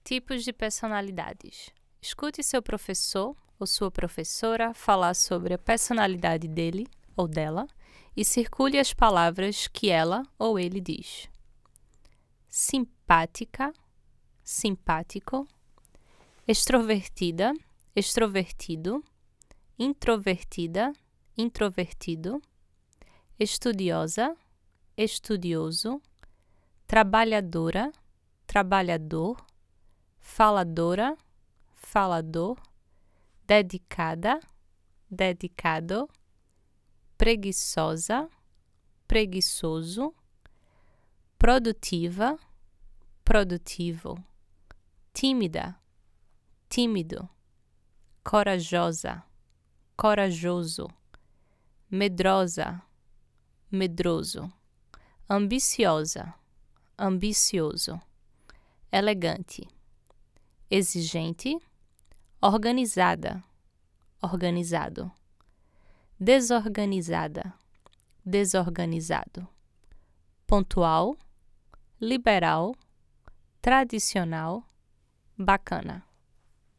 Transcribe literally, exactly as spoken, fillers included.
Tipos de personalidades. Escute seu professor ou sua professora falar sobre a personalidade dele ou dela e circule as palavras que ela ou ele diz. Simpática, simpático. Extrovertida, extrovertido. Introvertida, introvertido. Estudiosa, estudioso. Trabalhadora, trabalhador. Faladora, falador. Dedicada, dedicado. Preguiçosa, preguiçoso. Produtiva, produtivo. Tímida, tímido. Corajosa, corajoso. Medrosa, medroso. Ambiciosa, ambicioso. Elegante, exigente. Organizada, organizado. Desorganizada, desorganizado. Pontual, liberal, tradicional, bacana.